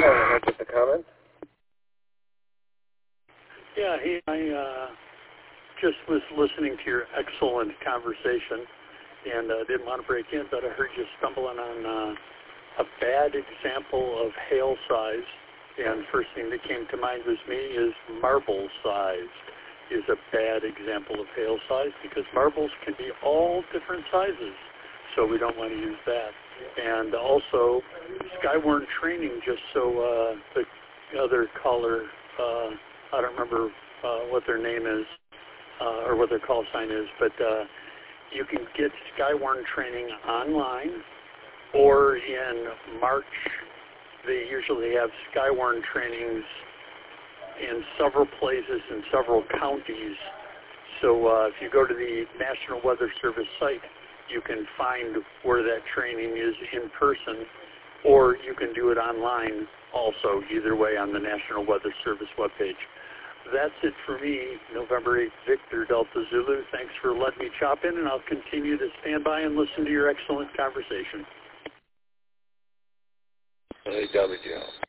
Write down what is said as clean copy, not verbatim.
ahead with the comment. Yeah, hey, I just was listening to your excellent conversation and didn't want to break in, but I heard you stumbling on a bad example of hail size. And first thing that came to mind was me is marble size is a bad example of hail size because marbles can be all different sizes, so we don't want to use that. And also, Skywarn training, just so the other caller, I don't remember what their name is or what their call sign is, but you can get Skywarn training online, or in March, they usually have Skywarn trainings in several places in several counties. So if you go to the National Weather Service site, you can find where that training is in person, or you can do it online also, either way on the National Weather Service webpage. That's it for me, November 8th, Victor Delta Zulu. Thanks for letting me chop in, and I'll continue to stand by and listen to your excellent conversation. Hey, W.